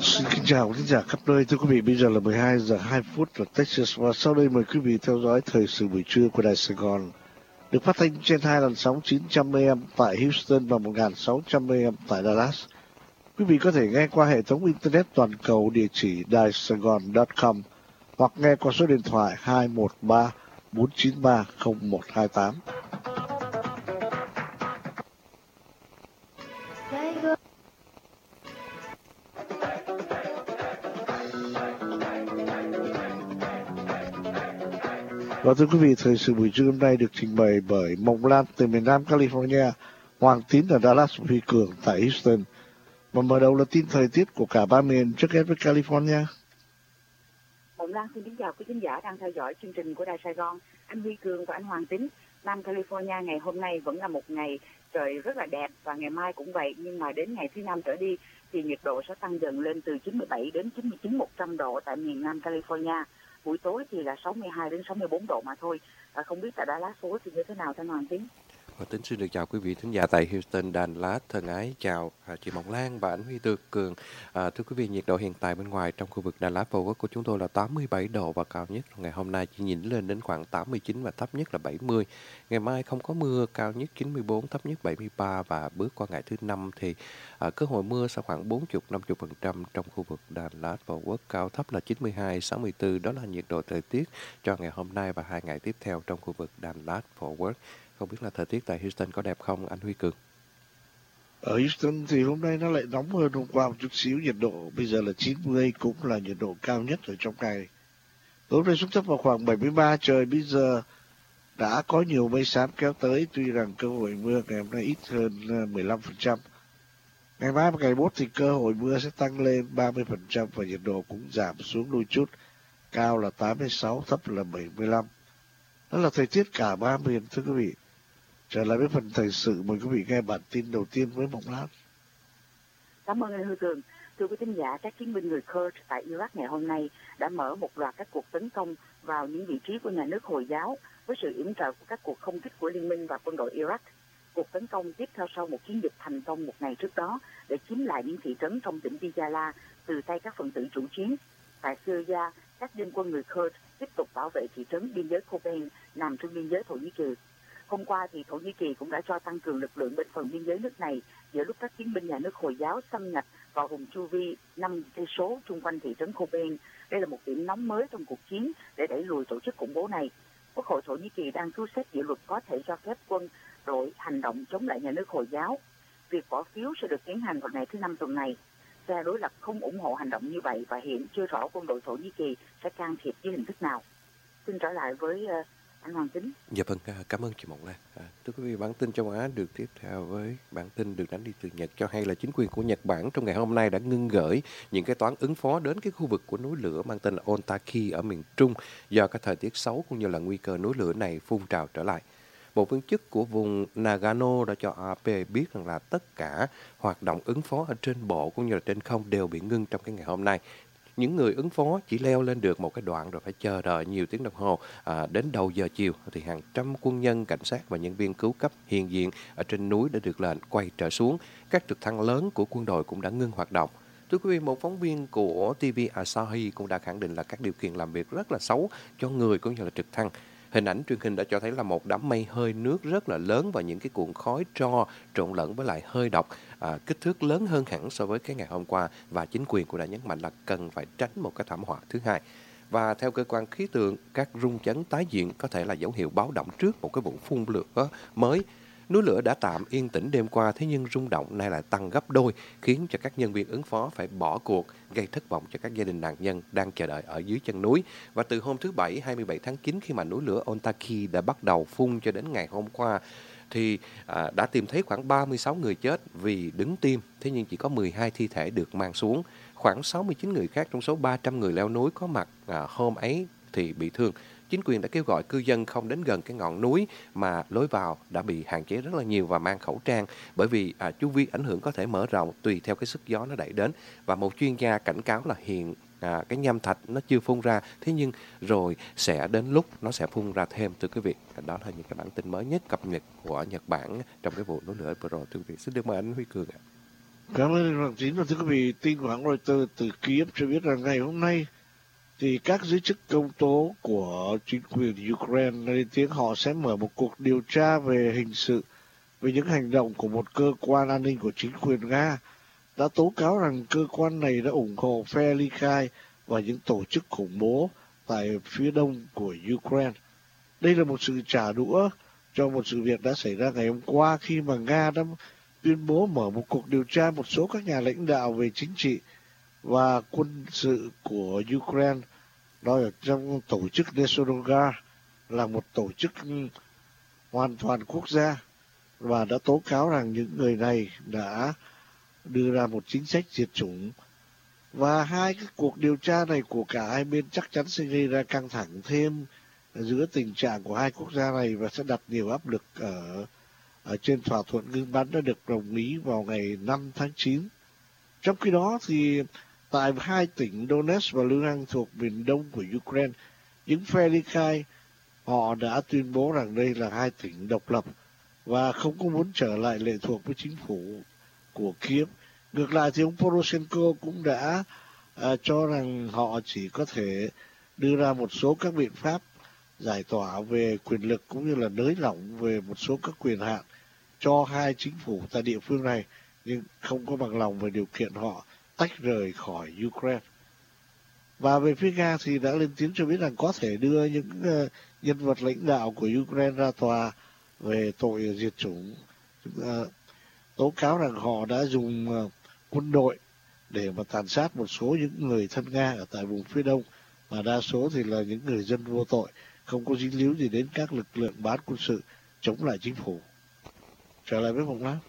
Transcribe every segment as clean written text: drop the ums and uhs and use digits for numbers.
Xin kính chào khán giả khắp nơi. Thưa quý vị, bây giờ là 12 giờ 2 phút ở Texas và sau đây mời quý vị theo dõi thời sự buổi trưa của Đài Sài Gòn. Được phát thanh trên hai làn sóng 900 AM tại Houston và 1600 AM tại Dallas. Quý vị có thể nghe qua hệ thống internet toàn cầu địa chỉ daisaigon.com hoặc nghe qua số điện thoại 213 493 0128. Và thưa quý vị, thời sự buổi trưa hôm nay được trình bày bởi Mộng Lan từ miền Nam California, Hoàng Tín ở Dallas, Huy Cường tại Houston. Và mở đầu là tin thời tiết của cả ba miền, trước hết với California. Mộng Lan xin kính chào quý khán giả đang theo dõi chương trình của Đài Sài Gòn. Anh Huy Cường và anh Hoàng Tín. Nam California ngày hôm nay vẫn là một ngày trời rất là đẹp và ngày mai cũng vậy, nhưng mà đến ngày thứ năm trở đi thì nhiệt độ sẽ tăng dần lên từ 97 đến 99 100 độ tại miền Nam California. Buổi tối thì là 62 đến 64 độ mà thôi. Không biết tại Dallas phố thì như thế nào thưa Hoàng Tín? Tín xin được chào quý vị thính giả tại Houston, Dallas thân ái, chào chị Mộng Lan và anh Huy Cường. Thưa quý vị, nhiệt độ hiện tại bên ngoài trong khu vực Dallas Fort Worth của chúng tôi là 87 độ và cao nhất ngày hôm nay chỉ nhìn lên đến khoảng 89 và thấp nhất là 70. Ngày mai không có mưa, cao nhất 94, thấp nhất 73 và bước qua ngày thứ năm thì cơ hội mưa sẽ khoảng 40-50% trong khu vực Dallas Fort Worth, cao thấp là 92, 64. Đó là nhiệt độ thời tiết cho ngày hôm nay và 2 ngày tiếp theo trong khu vực Dallas Fort Worth. Không biết là thời tiết tại Houston có đẹp không anh Huy Cường? Ở Houston thì hôm nay nó lại nóng hơn hôm qua một chút xíu, nhiệt độ bây giờ là 90, cũng là nhiệt độ cao nhất ở trong ngày. Tối nay xuống thấp vào khoảng 73, trời bây giờ đã có nhiều mây xám kéo tới, tuy rằng cơ hội mưa ngày hôm nay ít hơn 15%. Ngày mai và ngày mốt thì cơ hội mưa sẽ tăng lên 30% và nhiệt độ cũng giảm xuống đôi chút, cao là 86, thấp là 75. Đó là thời tiết cả ba miền thưa quý vị. Trở lại với phần thời sự, mời quý vị nghe bản tin đầu tiên với Mộng Lan. Cảm ơn anh Huy Cường. Thưa quý thính giả, các chiến binh người Kurd tại Iraq ngày hôm nay đã mở một loạt các cuộc tấn công vào những vị trí của nhà nước Hồi giáo với sự yểm trợ của các cuộc không kích của liên minh và quân đội Iraq. Cuộc tấn công tiếp theo sau một chiến dịch thành công một ngày trước đó để chiếm lại những thị trấn trong tỉnh Diyala từ tay các phần tử chủ chiến. Tại Syria, các dân quân người Kurd tiếp tục bảo vệ thị trấn biên giới Kobane nằm trên biên giới Thổ Nhĩ Kỳ. Hôm qua thì Thổ Nhĩ Kỳ cũng đã cho tăng cường lực lượng bên phần biên giới nước này giữa lúc các chiến binh nhà nước Hồi giáo xâm nhập vào vùng chu vi 5 cây số xung quanh thị trấn Kobane. Đây là một điểm nóng mới trong cuộc chiến để đẩy lùi tổ chức khủng bố này. Quốc hội Thổ Nhĩ Kỳ đang cứu xét dự luật có thể cho phép quân đội hành động chống lại nhà nước Hồi giáo. Việc bỏ phiếu sẽ được tiến hành vào ngày thứ Năm tuần này. Phe đối lập không ủng hộ hành động như vậy và hiện chưa rõ quân đội Thổ Nhĩ Kỳ sẽ can thiệp dưới hình thức nào. Xin trở lại với anh Hoàng Tín. Dạ vâng, cảm ơn chị Mộng Lan. Thưa quý vị, bản tin châu Á được tiếp theo với bản tin được đánh đi từ Nhật, cho hay là chính quyền của Nhật Bản trong ngày hôm nay đã ngưng gửi những cái toán ứng phó đến cái khu vực của núi lửa mang tên là Ontaki ở miền Trung do cái thời tiết xấu cũng như là nguy cơ núi lửa này phun trào trở lại. Một viên chức của vùng Nagano đã cho AP biết rằng là tất cả hoạt động ứng phó ở trên bộ cũng như là trên không đều bị ngưng trong cái ngày hôm nay. Những người ứng phó chỉ leo lên được một cái đoạn rồi phải chờ đợi nhiều tiếng đồng hồ. Đến đầu giờ chiều thì hàng trăm quân nhân, cảnh sát và nhân viên cứu cấp hiện diện ở trên núi đã được lệnh quay trở xuống. Các trực thăng lớn của quân đội cũng đã ngưng hoạt động. Thưa quý vị, một phóng viên của TV Asahi cũng đã khẳng định là các điều kiện làm việc rất là xấu cho người cũng như là trực thăng. Hình ảnh truyền hình đã cho thấy là một đám mây hơi nước rất là lớn và những cái cuộn khói tro trộn lẫn với lại hơi độc, kích thước lớn hơn hẳn so với cái ngày hôm qua, và chính quyền cũng đã nhấn mạnh là cần phải tránh một cái thảm họa thứ hai. Và theo cơ quan khí tượng, các rung chấn tái diễn có thể là dấu hiệu báo động trước một cái vụ phun lửa mới. Núi lửa đã tạm yên tĩnh đêm qua, thế nhưng rung động nay lại tăng gấp đôi, khiến cho các nhân viên ứng phó phải bỏ cuộc, gây thất vọng cho các gia đình nạn nhân đang chờ đợi ở dưới chân núi. Và từ hôm thứ Bảy 27 tháng 9 khi mà núi lửa Ontaki đã bắt đầu phun cho đến ngày hôm qua, thì đã tìm thấy khoảng 36 người chết vì đứng tim, thế nhưng chỉ có 12 thi thể được mang xuống. Khoảng 69 người khác trong số 300 người leo núi có mặt hôm ấy thì bị thương. Chính quyền đã kêu gọi cư dân không đến gần cái ngọn núi mà lối vào đã bị hạn chế rất là nhiều và mang khẩu trang, bởi vì chu vi ảnh hưởng có thể mở rộng tùy theo cái sức gió nó đẩy đến. Và một chuyên gia cảnh cáo là hiện cái nham thạch nó chưa phun ra, thế nhưng rồi sẽ đến lúc nó sẽ phun ra thêm, thưa quý vị. Đó là những cái bản tin mới nhất cập nhật của Nhật Bản trong cái vụ núi lửa vừa rồi, thưa quý vị. Xin được mời anh Huy Cường ạ. Cảm ơn Hoàng Tín. Và thưa quý vị, tin của hãng Reuters từ Kiev cho biết rằng ngày hôm nay thì các giới chức công tố của chính quyền Ukraine lên tiếng họ sẽ mở một cuộc điều tra về hình sự về những hành động của một cơ quan an ninh của chính quyền Nga đã tố cáo rằng cơ quan này đã ủng hộ phe ly khai và những tổ chức khủng bố tại phía đông của Ukraine. Đây là một sự trả đũa cho một sự việc đã xảy ra ngày hôm qua khi mà Nga đã tuyên bố mở một cuộc điều tra một số các nhà lãnh đạo về chính trị và quân sự của Ukraine. Đó ở trong tổ chức Nesoroga là một tổ chức hoàn toàn quốc gia và đã tố cáo rằng những người này đã đưa ra một chính sách diệt chủng. Và hai cái cuộc điều tra này của cả hai bên chắc chắn sẽ gây ra căng thẳng thêm giữa tình trạng của hai quốc gia này và sẽ đặt nhiều áp lực ở trên thỏa thuận ngưng bắn đã được đồng ý vào ngày 5 tháng 9. Trong khi đó thì tại hai tỉnh Donetsk và Luhansk thuộc miền đông của Ukraine, những phe ly khai họ đã tuyên bố rằng đây là hai tỉnh độc lập và không có muốn trở lại lệ thuộc với chính phủ của Kiev. Ngược lại thì ông Poroshenko cũng đã cho rằng họ chỉ có thể đưa ra một số các biện pháp giải tỏa về quyền lực cũng như là nới lỏng về một số các quyền hạn cho hai chính phủ tại địa phương này, nhưng không có bằng lòng về điều kiện họ tách rời khỏi Ukraine. Và về phía Nga thì đã lên tiếng cho biết rằng có thể đưa những nhân vật lãnh đạo của Ukraine ra tòa về tội diệt chủng, tố cáo rằng họ đã dùng quân đội để mà tàn sát một số những người thân Nga ở tại vùng phía đông, và đa số thì là những người dân vô tội, không có dính líu gì đến các lực lượng bán quân sự chống lại chính phủ. Trở lại với Mộng Lam.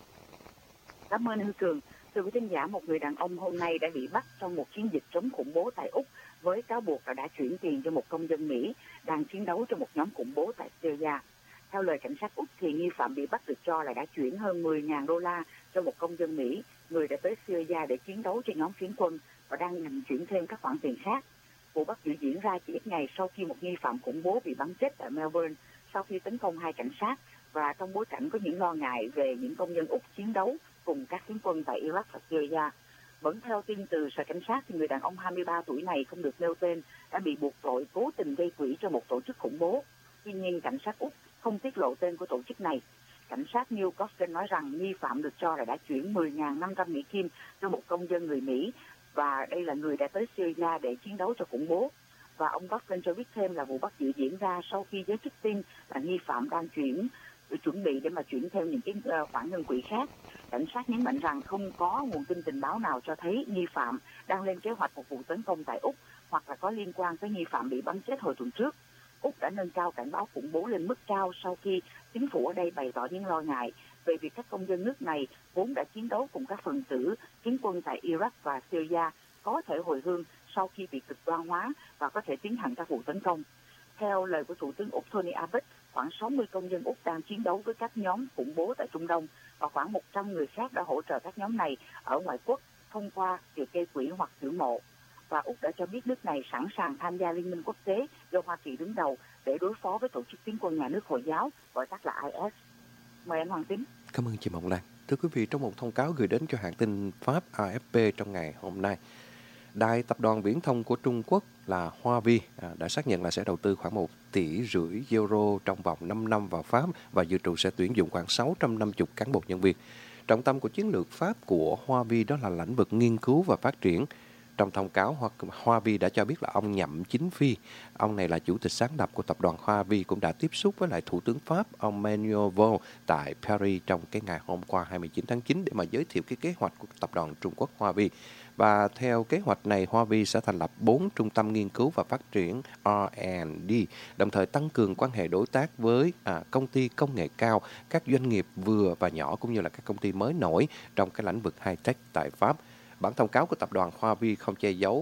Cảm ơn Hương Cường. Thưa quý thính giả, một người đàn ông hôm nay đã bị bắt trong một chiến dịch chống khủng bố tại Úc với cáo buộc là đã chuyển tiền cho một công dân Mỹ đang chiến đấu cho một nhóm khủng bố tại Syria. Theo lời cảnh sát Úc thì nghi phạm bị bắt được cho là đã chuyển hơn 10.000 đô la cho một công dân Mỹ, người đã tới Syria để chiến đấu cho nhóm phiến quân và đang nhằm chuyển thêm các khoản tiền khác. Vụ bắt giữ diễn ra chỉ ít ngày sau khi một nghi phạm khủng bố bị bắn chết tại Melbourne sau khi tấn công hai cảnh sát, và trong bối cảnh có những lo ngại về những công dân Úc chiến đấu cùng các phiến quân tại Iraq và Syria. Vẫn theo tin từ sở cảnh sát thì người đàn ông 23 tuổi này không được nêu tên đã bị buộc tội cố tình gây quỹ cho một tổ chức khủng bố. Tuy nhiên cảnh sát Úc không tiết lộ tên của tổ chức này. Cảnh sát New Gosden nói rằng nghi phạm được cho là đã chuyển 10.500 Mỹ Kim cho một công dân người Mỹ, và đây là người đã tới Syria để chiến đấu cho khủng bố. Và ông Gosden cho biết thêm là vụ bắt giữ diễn ra sau khi giới chức tin là nghi phạm đang chuẩn bị để mà chuyển theo những cái khoản ngân quỹ khác. Cảnh sát nhấn mạnh rằng không có nguồn tin tình báo nào cho thấy nghi phạm đang lên kế hoạch một vụ tấn công tại Úc hoặc là có liên quan tới nghi phạm bị bắn chết hồi tuần trước. Úc đã nâng cao cảnh báo khủng bố lên mức cao sau khi chính phủ ở đây bày tỏ những lo ngại về việc các công dân nước này vốn đã chiến đấu cùng các phần tử phiến quân tại Iraq và Syria có thể hồi hương sau khi bị cực đoan hóa và có thể tiến hành các vụ tấn công. Theo lời của Thủ tướng Úc Tony Abbott, khoảng 60 công dân Úc đang chiến đấu với các nhóm khủng bố tại Trung Đông và khoảng 100 người khác đã hỗ trợ các nhóm này ở ngoại quốc thông qua việc gây quỹ hoặc tuyển mộ. Và Úc đã cho biết nước này sẵn sàng tham gia liên minh quốc tế do Hoa Kỳ đứng đầu để đối phó với tổ chức phiến quân nhà nước Hồi giáo, gọi tắt là IS. Mời anh Hoàng Tín. Cảm ơn chị Mộng Lan. Thưa quý vị, trong một thông cáo gửi đến cho hãng tin Pháp AFP trong ngày hôm nay, Đài tập đoàn viễn thông của Trung Quốc là Huawei đã xác nhận là sẽ đầu tư khoảng 1,5 tỷ euro trong vòng 5 năm vào Pháp và dự trù sẽ tuyển dụng khoảng 650 cán bộ nhân viên. Trọng tâm của chiến lược Pháp của Huawei đó là lĩnh vực nghiên cứu và phát triển. Trong thông cáo, Huawei đã cho biết là ông Nhậm Chính Phi, ông này là chủ tịch sáng lập của tập đoàn Huawei, cũng đã tiếp xúc với lại Thủ tướng Pháp ông Manuel Valls tại Paris trong cái ngày hôm qua 29 tháng 9 để mà giới thiệu cái kế hoạch của tập đoàn Trung Quốc Huawei. Và theo kế hoạch này, Huawei sẽ thành lập 4 trung tâm nghiên cứu và phát triển R&D, đồng thời tăng cường quan hệ đối tác với công ty công nghệ cao, các doanh nghiệp vừa và nhỏ cũng như là các công ty mới nổi trong cái lĩnh vực high-tech tại Pháp. Bản thông cáo của tập đoàn Huawei không che giấu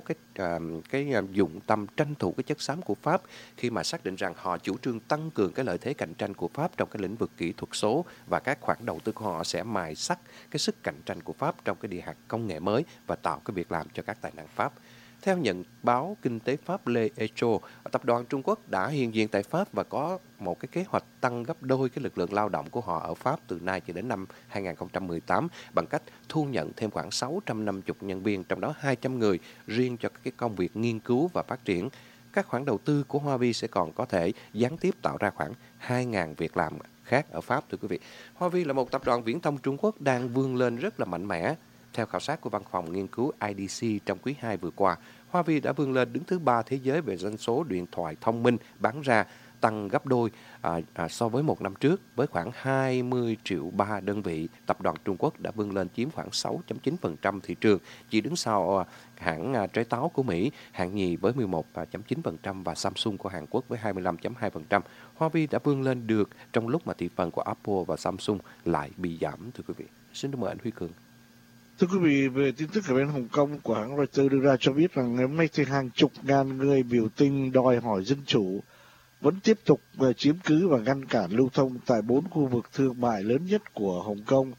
cái dụng tâm tranh thủ cái chất xám của Pháp khi mà xác định rằng họ chủ trương tăng cường cái lợi thế cạnh tranh của Pháp trong cái lĩnh vực kỹ thuật số, và các khoản đầu tư của họ sẽ mài sắt cái sức cạnh tranh của Pháp trong cái địa hạt công nghệ mới và tạo cái việc làm cho các tài năng Pháp. Theo nhận báo kinh tế Pháp Le Echo, tập đoàn Trung Quốc đã hiện diện tại Pháp và có một cái kế hoạch tăng gấp đôi cái lực lượng lao động của họ ở Pháp từ nay cho đến năm 2018 bằng cách thu nhận thêm khoảng 650 nhân viên, trong đó 200 người riêng cho cái công việc nghiên cứu và phát triển. Các khoản đầu tư của Huawei sẽ còn có thể gián tiếp tạo ra khoảng 2.000 việc làm khác ở Pháp, thưa quý vị. Huawei là một tập đoàn viễn thông Trung Quốc đang vươn lên rất là mạnh mẽ. Theo khảo sát của văn phòng nghiên cứu IDC trong quý 2 vừa qua, Huawei đã vươn lên đứng thứ 3 thế giới về doanh số điện thoại thông minh bán ra, tăng gấp đôi so với một năm trước với khoảng 20 triệu 3 đơn vị. Tập đoàn Trung Quốc đã vươn lên chiếm khoảng 6.9% thị trường, chỉ đứng sau hãng trái táo của Mỹ, hạng nhì với 11.9% và Samsung của Hàn Quốc với 25.2%. Huawei đã vươn lên được trong lúc mà thị phần của Apple và Samsung lại bị giảm, thưa quý vị. Xin mời anh Huy Cường. Thưa quý vị, về tin tức ở bên Hồng Kông của hãng Reuters đưa ra cho biết rằng ngày hôm nay thì hàng chục ngàn người biểu tình đòi hỏi dân chủ vẫn tiếp tục chiếm cứ và ngăn cản lưu thông tại 4 khu vực thương mại lớn nhất của Hồng Kông,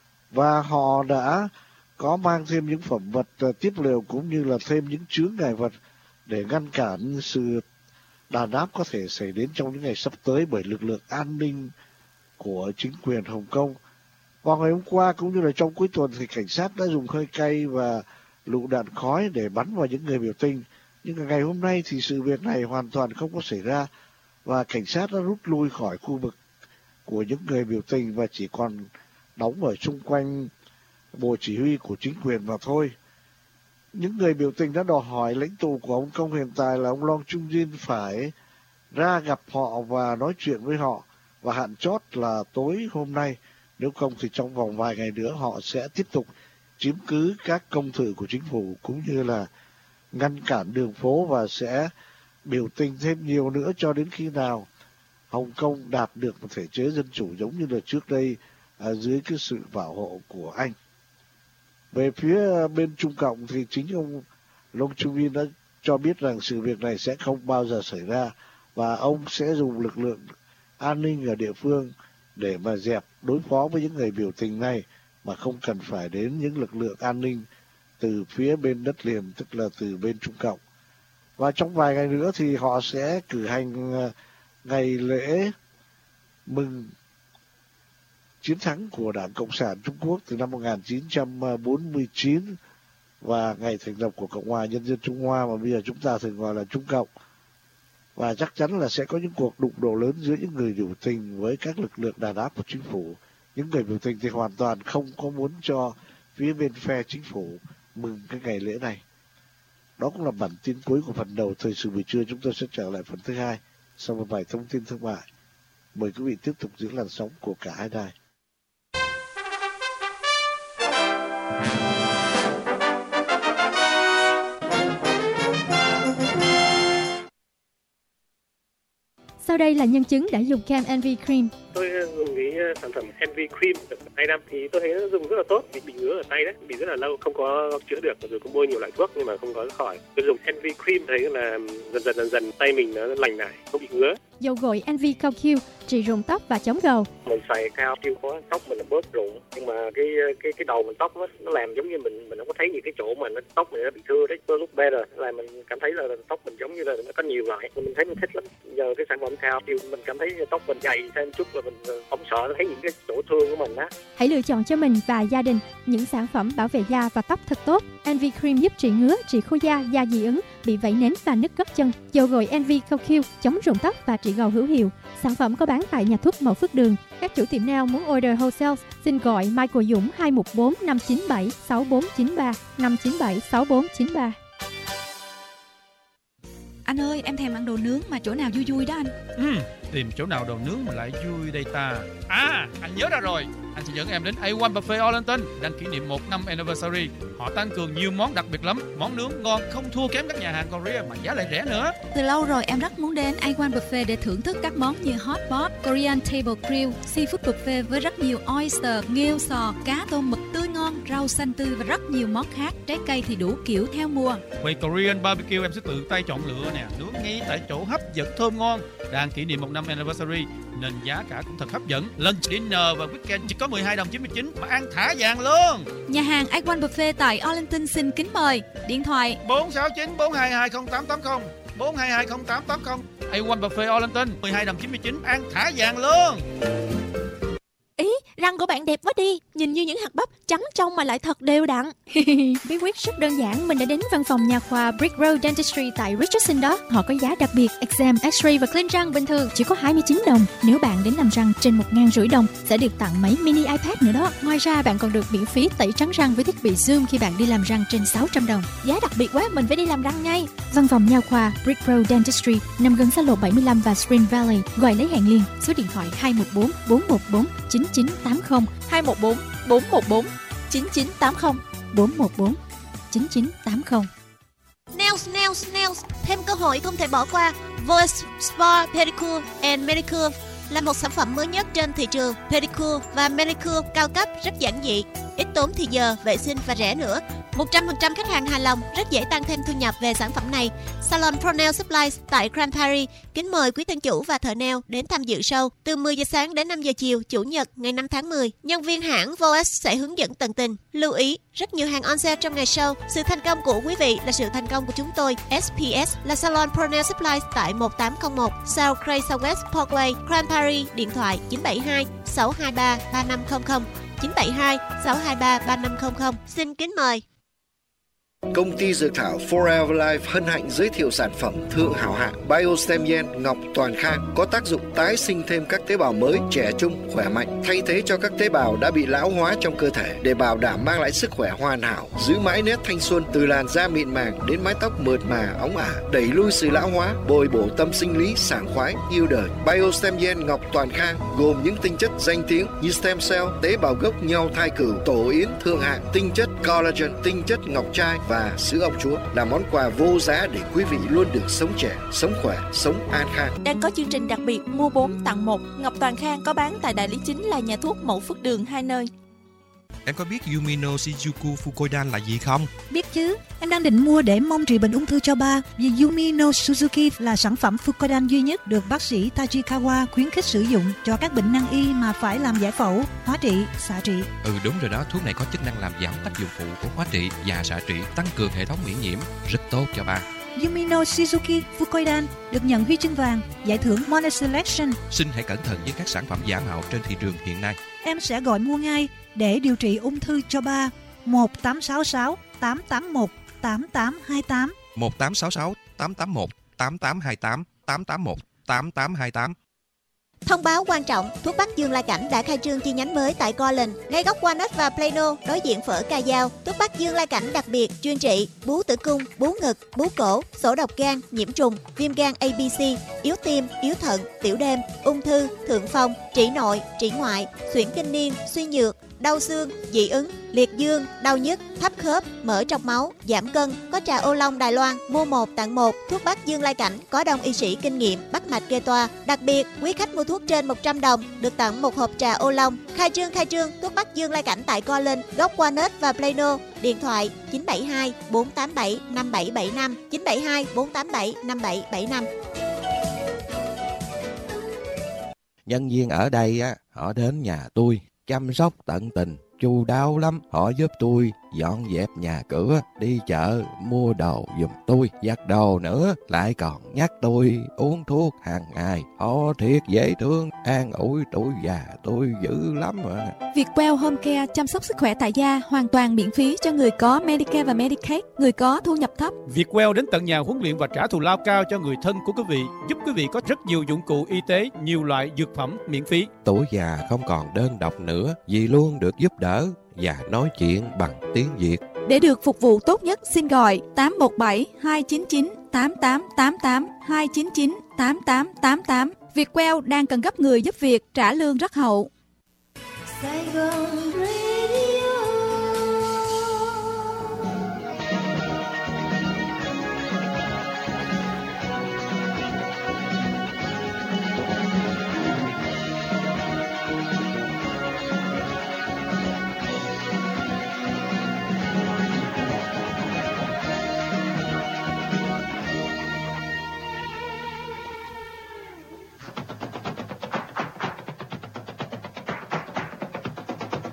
và họ đã có mang thêm những phẩm vật tiếp liệu cũng như là thêm những chướng ngại vật để ngăn cản sự đàn áp có thể xảy đến trong những ngày sắp tới bởi lực lượng an ninh của chính quyền Hồng Kông. Vào ngày hôm qua cũng như là trong cuối tuần thì cảnh sát đã dùng hơi cay và lựu đạn khói để bắn vào những người biểu tình. Nhưng ngày hôm nay thì sự việc này hoàn toàn không có xảy ra và cảnh sát đã rút lui khỏi khu vực của những người biểu tình và chỉ còn đóng ở xung quanh bộ chỉ huy của chính quyền mà thôi. Những người biểu tình đã đòi hỏi lãnh tụ của Hồng Kông hiện tại là ông Long Chung-jin phải ra gặp họ và nói chuyện với họ, và hạn chót là tối hôm nay. Nếu không thì trong vòng vài ngày nữa họ sẽ tiếp tục chiếm cứ các công thự của chính phủ cũng như là ngăn cản đường phố và sẽ biểu tình thêm nhiều nữa cho đến khi nào Hồng Kông đạt được một thể chế dân chủ giống như là trước đây dưới cái sự bảo hộ của Anh. Về phía bên Trung Cộng thì chính ông Long Chung-jin đã cho biết rằng sự việc này sẽ không bao giờ xảy ra và ông sẽ dùng lực lượng an ninh ở địa phương để mà dẹp đối phó với những người biểu tình này mà không cần phải đến những lực lượng an ninh từ phía bên đất liền, tức là từ bên Trung Cộng. Và trong vài ngày nữa thì họ sẽ cử hành ngày lễ mừng chiến thắng của Đảng Cộng sản Trung Quốc từ năm 1949 và ngày thành lập của Cộng hòa Nhân dân Trung Hoa mà bây giờ chúng ta thường gọi là Trung Cộng. Và chắc chắn là sẽ có những cuộc đụng độ lớn giữa những người biểu tình với các lực lượng đàn áp của chính phủ. Những người biểu tình thì hoàn toàn không có muốn cho phía bên phe chính phủ mừng cái ngày lễ này. Đó cũng là bản tin cuối của phần đầu thời sự buổi trưa. Chúng tôi sẽ trở lại phần thứ hai sau một vài thông tin thương mại. Mời quý vị tiếp tục giữ làn sóng của cả hai đài. Sau đây là nhân chứng đã dùng kem Envy Cream. Tôi dùng cái sản phẩm Envy Cream được 2 năm thì tôi thấy nó dùng rất là tốt. Vì bị ngứa ở tay đấy, bị rất là lâu không có chữa được, rồi cũng bôi nhiều loại thuốc nhưng mà không có khỏi. Tôi dùng Envy Cream thấy là dần tay mình nó lành lại, không bị ngứa. Dầu gội Envy Cao Q trị rụng tóc và chống gầu. Mình xài cao Q có tóc mình bớt rụng, nhưng mà cái đầu mình tóc nó làm giống như mình không có thấy những cái chỗ mà nó tóc mình nó bị thưa đấy. Tôi lúc better là mình cảm thấy là tóc mình giống như là nó có nhiều loại, mình thấy mình thích lắm. Giờ cái sản phẩm cao Q mình cảm thấy tóc mình dày thêm chút là mình không sợ thấy những cái chỗ thương của mình á. Hãy lựa chọn cho mình và gia đình những sản phẩm bảo vệ da và tóc thật tốt. Envy Cream giúp trị ngứa, trị khô da dị ứng, bị vảy nến và nứt gót chân. Dầu gội Envy Cao Q chống rụng tóc và trị gầu hữu hiệu. Sản phẩm có bán tại nhà thuốc Mậu Phước Đường. Các chủ tiệm nào muốn order wholesale xin gọi Michael Dũng 214 597 6493 597 6493. Anh ơi, em thèm ăn đồ nướng mà chỗ nào vui vui đó anh. Tìm chỗ nào đồ nướng mà lại vui đây ta. À, anh nhớ ra rồi. Anh sẽ dẫn em đến A1 Buffet Arlington đang kỷ niệm 1 năm anniversary. Họ tăng cường nhiều món đặc biệt lắm. Món nướng ngon không thua kém các nhà hàng Korea mà giá lại rẻ nữa. Từ lâu rồi em rất muốn đến A1 Buffet để thưởng thức các món như hot pot, Korean table grill, seafood buffet với rất nhiều oyster, nghêu sò, cá tôm mực tươi ngon, rau xanh tươi và rất nhiều món khác. Trái cây thì đủ kiểu theo mùa. Quầy Korean barbecue em sẽ tự tay chọn lựa nè, nướng ngay tại chỗ hấp dẫn thơm ngon. Đang kỷ niệm 1 năm anniversary nên giá cả cũng thật hấp dẫn. Lunch, dinner và weekend chỉ có 12 đồng 99 mà ăn thả vàng luôn. Nhà hàng A1 Buffet tại Arlington xin kính mời. Điện thoại 469 422 0880 422 0880. A1 Buffet Arlington 12 đồng 99 ăn thả vàng luôn. Ý, răng của bạn đẹp quá đi, nhìn như những hạt bắp trắng trong mà lại thật đều đặn. Bí quyết rất đơn giản, mình đã đến văn phòng nha khoa Brick Road Dentistry tại Richardson đó. Họ có giá đặc biệt, exam, x-ray và clean răng bình thường chỉ có 29 đồng. Nếu bạn đến làm răng trên 1.500 đồng sẽ được tặng máy mini iPad nữa đó. Ngoài ra bạn còn được miễn phí tẩy trắng răng với thiết bị Zoom khi bạn đi làm răng trên 600 đồng. Giá đặc biệt quá, mình phải đi làm răng ngay. Văn phòng nha khoa Brick Road Dentistry nằm gần xa lộ 75 và Spring Valley. Gọi lấy hẹn liền, số điện thoại 214 414 9980 214 414 9980 414 9980. Nails, thêm cơ hội không thể bỏ qua. Voice Spa Pedicure and Manicure là một sản phẩm mới nhất trên thị trường. Pedicure và Manicure cao cấp, rất giản dị, ít tốn thời giờ, vệ sinh và rẻ nữa. 100% khách hàng hài lòng, rất dễ tăng thêm thu nhập về sản phẩm này. Salon Pro Nail Supplies tại Grand Prairie kính mời quý thân chủ và thợ nail đến tham dự show từ 10 giờ sáng đến 5 giờ chiều, Chủ nhật ngày 5 tháng 10. Nhân viên hãng Voice sẽ hướng dẫn tận tình. Lưu ý, rất nhiều hàng on sale trong ngày show. Sự thành công của quý vị là sự thành công của chúng tôi. SPS là Salon Pro Nail Supplies tại 1801 South Cray Southwest Parkway, Grand Prairie. Điện thoại 972 623 3500 972 623 3500. Xin kính mời. Công ty dược thảo Forever Life hân hạnh giới thiệu sản phẩm thượng hảo hạng Biostem Gen Ngọc Toàn Khang có tác dụng tái sinh thêm các tế bào mới, trẻ trung, khỏe mạnh, thay thế cho các tế bào đã bị lão hóa trong cơ thể để bảo đảm mang lại sức khỏe hoàn hảo, giữ mãi nét thanh xuân từ làn da mịn màng đến mái tóc mượt mà óng ả, đẩy lui sự lão hóa, bồi bổ tâm sinh lý sảng khoái, yêu đời. Biostem Gen Ngọc Toàn Khang gồm những tinh chất danh tiếng như stem cell, tế bào gốc nhau thai cửu, tổ yến thượng hạng, tinh chất collagen, tinh chất ngọc trai và sữa ong chúa là món quà vô giá để quý vị luôn được sống trẻ, sống khỏe, sống an khang. Đang có chương trình đặc biệt mua 4 tặng 1. Ngọc Toàn Khang có bán tại đại lý chính là nhà thuốc Mậu Phước Đường 2 nơi. Em có biết Yumino Shijuku Fukoidan là gì không? Biết chứ, em đang định mua để mong trị bệnh ung thư cho ba. Vì Yumino Suzuki là sản phẩm Fukoidan duy nhất được bác sĩ Tajikawa khuyến khích sử dụng cho các bệnh nan y mà phải làm giải phẫu, hóa trị, xạ trị. Đúng rồi đó, thuốc này có chức năng làm giảm tác dụng phụ của hóa trị và xạ trị, tăng cường hệ thống miễn nhiễm, rất tốt cho ba. Yumino Shizuki Fukoidan được nhận huy chương vàng, giải thưởng Monet Selection. Xin hãy cẩn thận với các sản phẩm giả mạo trên thị trường hiện nay. Em sẽ gọi mua ngay để điều trị ung thư cho ba. 1866 881 8828 1866 881 8828 881 8828. Thông báo quan trọng, thuốc Bắc Dương Lai Cảnh đã khai trương chi nhánh mới tại Garland, ngay góc Walnut và Plano, đối diện phở Ca Dao. Thuốc Bắc Dương Lai Cảnh đặc biệt chuyên trị bú tử cung, bú ngực, bú cổ, xổ độc gan, nhiễm trùng, viêm gan ABC, yếu tim, yếu thận, tiểu đêm, ung thư, thượng phong, trị nội, trị ngoại, xuyển kinh niên, suy nhược, đau xương, dị ứng, liệt dương, đau nhức, thấp khớp, mỡ trong máu, giảm cân. Có trà ô long Đài Loan, mua 1 tặng 1. Thuốc Bắc Dương Lai Cảnh có đông y sĩ kinh nghiệm bắt mạch kê toa. Đặc biệt, quý khách mua thuốc trên 100 đồng được tặng 1 hộp trà ô long. Khai trương thuốc Bắc Dương Lai Cảnh tại Garland, góc Walnut và Plano. Điện thoại 972 487 5775 972 487 5775. Nhân viên ở đây á, họ đến nhà tôi chăm sóc tận tình, chu đáo lắm. Họ giúp tôi dọn dẹp nhà cửa, đi chợ mua đồ giùm tôi, giặt đồ nữa, lại còn nhắc tôi uống thuốc hàng ngày. Họ thiệt dễ thương, an ủi tuổi già tôi dữ lắm mà. Vietwell Home Care chăm sóc sức khỏe tại gia hoàn toàn miễn phí cho người có Medicare và Medicaid, người có thu nhập thấp. Vietwell đến tận nhà huấn luyện và trả thù lao cao cho người thân của quý vị, giúp quý vị có rất nhiều dụng cụ y tế, nhiều loại dược phẩm miễn phí. Tuổi già không còn đơn độc nữa, vì luôn được giúp đỡ và nói chuyện bằng tiếng Việt. Để được phục vụ tốt nhất, xin gọi 817 299 8888 299 8888. Vietwell đang cần gấp người giúp việc, trả lương rất hậu. Sài Gòn Radio.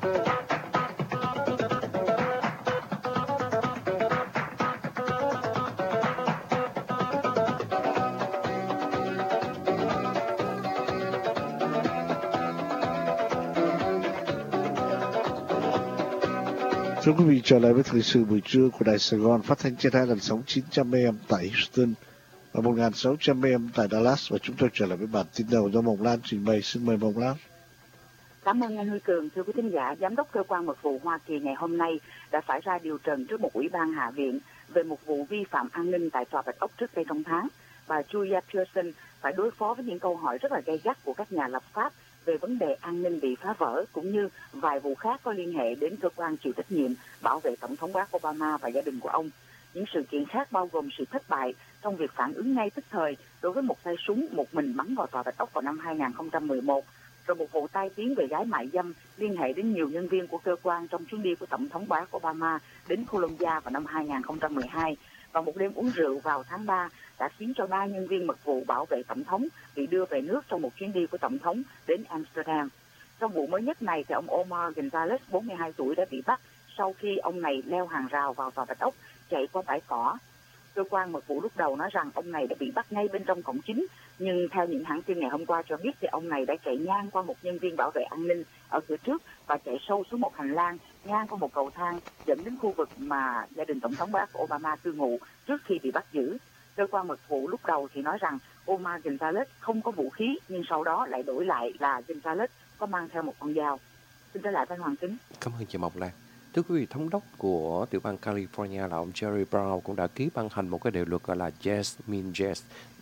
Thưa quý vị, trở lại với thời sự buổi trưa của Đài Sài Gòn, phát thanh trên 2.600 AM tại Houston và 1.600 AM tại Dallas, và chúng tôi trở lại với bản tin đầu do Mộng Lan trình bày. Xin mời Mộng Lan. Cảm ơn anh Huy Cường. Thưa quý thính giả, Giám đốc Cơ quan Mật vụ Hoa Kỳ ngày hôm nay đã phải ra điều trần trước một ủy ban Hạ viện về một vụ vi phạm an ninh tại Tòa Bạch Ốc trước đây trong tháng. Bà Julia Pearson phải đối phó với những câu hỏi rất là gay gắt của các nhà lập pháp về vấn đề an ninh bị phá vỡ, cũng như vài vụ khác có liên hệ đến cơ quan chịu trách nhiệm bảo vệ Tổng thống Barack Obama và gia đình của ông. Những sự kiện khác bao gồm sự thất bại trong việc phản ứng ngay tức thời đối với một tay súng một mình bắn vào Tòa Bạch Ốc vào năm 2011, rồi một vụ tai tiếng về gái mại dâm liên hệ đến nhiều nhân viên của cơ quan trong chuyến đi của Tổng thống Barack Obama đến Colombia vào năm 2012, và một đêm uống rượu vào tháng 3 đã khiến cho 3 nhân viên mật vụ bảo vệ Tổng thống bị đưa về nước trong một chuyến đi của Tổng thống đến Amsterdam. Trong vụ mới nhất này, thì ông Omar Gonzalez, 42 tuổi, đã bị bắt sau khi ông này leo hàng rào vào Tòa Bạch Ốc, chạy qua bãi cỏ. Cơ quan mật vụ lúc đầu nói rằng ông này đã bị bắt ngay bên trong cổng chính, nhưng theo những hãng tin ngày hôm qua cho biết thì ông này đã chạy ngang qua một nhân viên bảo vệ an ninh ở cửa trước và chạy sâu xuống một hành lang ngang qua một cầu thang dẫn đến khu vực mà gia đình Tổng thống Barack Obama cư ngụ trước khi bị bắt giữ. Cơ quan mật vụ lúc đầu thì nói rằng Omar Gonzalez không có vũ khí, nhưng sau đó lại đổi lại là Gonzalez có mang theo một con dao. Xin trở lại với Hoàng Kính. Cảm ơn chị Mộc Lan. Thưa quý vị, thống đốc của tiểu bang California là ông Jerry Brown cũng đã ký ban hành một cái điều luật gọi là Yes Means Yes,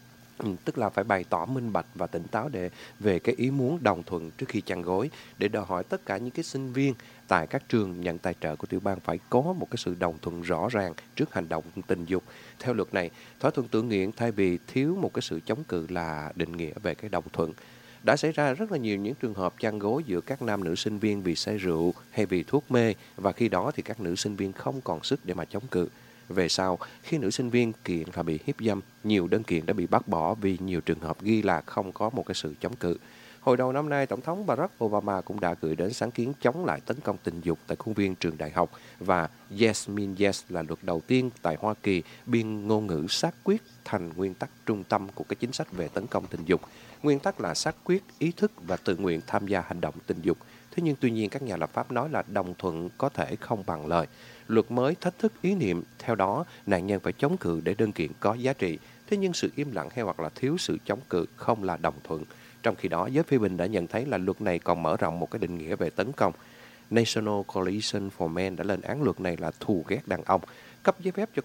tức là phải bày tỏ minh bạch và tỉnh táo về cái ý muốn đồng thuận trước khi chăn gối, để đòi hỏi tất cả những cái sinh viên tại các trường nhận tài trợ của tiểu bang phải có một cái sự đồng thuận rõ ràng trước hành động tình dục. Theo luật này, thỏa thuận tự nguyện thay vì thiếu một cái sự chống cự là định nghĩa về cái đồng thuận. Đã xảy ra rất là nhiều những trường hợp chăn gối giữa các nam nữ sinh viên vì say rượu hay vì thuốc mê, và khi đó thì các nữ sinh viên không còn sức để mà chống cự. Về sau, khi nữ sinh viên kiện là bị hiếp dâm, nhiều đơn kiện đã bị bác bỏ vì nhiều trường hợp ghi là không có một cái sự chống cự. Hồi đầu năm nay, Tổng thống Barack Obama cũng đã gửi đến sáng kiến chống lại tấn công tình dục tại khuôn viên trường đại học, và Yes Means Yes là luật đầu tiên tại Hoa Kỳ biên ngôn ngữ xác quyết thành nguyên tắc trung tâm của cái chính sách về tấn công tình dục. Nguyên tắc là xác quyết, ý thức và tự nguyện tham gia hành động tình dục. Thế nhưng tuy nhiên các nhà lập pháp nói là đồng thuận có thể không bằng lời. Luật mới thách thức ý niệm, theo đó nạn nhân phải chống cự để đơn kiện có giá trị. Thế nhưng sự im lặng hay hoặc là thiếu sự chống cự không là đồng thuận. Trong khi đó, giới phê bình đã nhận thấy là luật này còn mở rộng một cái định nghĩa về tấn công. National Coalition for Men đã lên án luật này là thù ghét đàn ông. Cấp giấy phép cho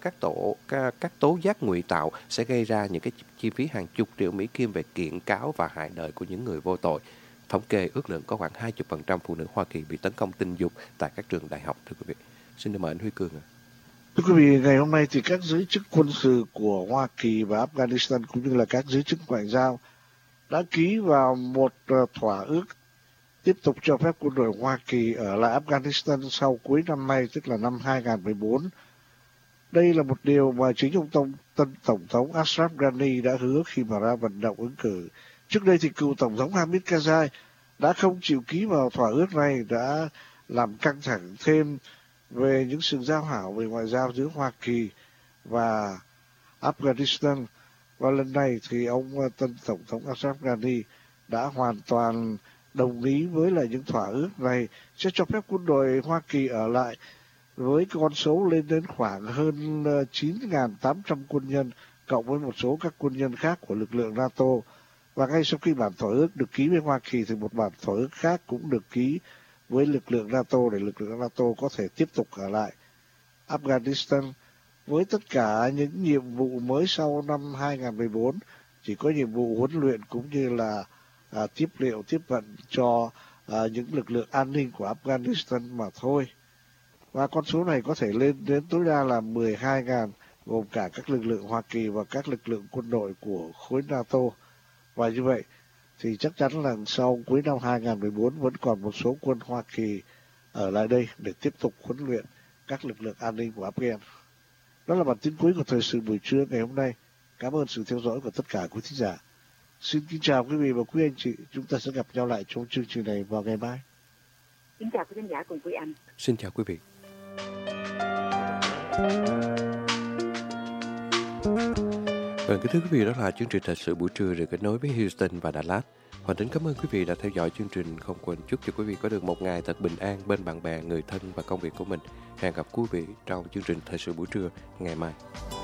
các tố giác ngụy tạo sẽ gây ra những cái chi phí hàng chục triệu Mỹ Kim về kiện cáo và hại đời của những người vô tội. Thống kê ước lượng có khoảng 20% phụ nữ Hoa Kỳ bị tấn công tình dục tại các trường đại học. Thưa quý vị, xin được mời anh Huy Cường ạ. Thưa quý vị, ngày hôm nay thì các giới chức quân sự của Hoa Kỳ và Afghanistan cũng như là các giới chức ngoại giao đã ký vào một thỏa ước tiếp tục cho phép quân đội Hoa Kỳ ở lại Afghanistan sau cuối năm nay, tức là năm 2014. Đây là một điều mà chính ông tân Tổng thống Ashraf Ghani đã hứa khi mà ra vận động ứng cử. Trước đây thì cựu Tổng thống Hamid Karzai đã không chịu ký vào thỏa ước này, đã làm căng thẳng thêm về những sự giao hảo về ngoại giao giữa Hoa Kỳ và Afghanistan. Và lần này thì ông tân Tổng thống Ashraf Ghani đã hoàn toàn đồng ý với lại những thỏa ước này sẽ cho phép quân đội Hoa Kỳ ở lại với con số lên đến khoảng hơn 9.800 quân nhân, cộng với một số các quân nhân khác của lực lượng NATO. Và ngay sau khi bản thỏa ước được ký với Hoa Kỳ thì một bản thỏa ước khác cũng được ký với lực lượng NATO để lực lượng NATO có thể tiếp tục ở lại Afghanistan. Với tất cả những nhiệm vụ mới sau năm 2014, chỉ có nhiệm vụ huấn luyện cũng như là tiếp vận cho những lực lượng an ninh của Afghanistan mà thôi. Và con số này có thể lên đến tối đa là 12.000, gồm cả các lực lượng Hoa Kỳ và các lực lượng quân đội của khối NATO. Và như vậy thì chắc chắn là sau cuối năm 2014 vẫn còn một số quân Hoa Kỳ ở lại đây để tiếp tục huấn luyện các lực lượng an ninh của Afghan. Đó là bản tin cuối của thời sự buổi trưa ngày hôm nay. Cảm ơn sự theo dõi của tất cả quý thính giả. Xin kính chào quý vị và quý anh chị. Chúng ta sẽ gặp nhau lại trong chương trình này vào ngày mai. Kính chào quý khán giả cùng quý anh. Xin chào quý vị. Vâng, kính thưa quý vị, đó là chương trình Thời sự buổi trưa được kết nối với Houston và Đà Lạt. Hoàng Tính cảm ơn quý vị đã theo dõi chương trình. Không quên chúc cho quý vị có được một ngày thật bình an bên bạn bè, người thân và công việc của mình. Hẹn gặp quý vị trong chương trình Thời sự buổi trưa ngày mai.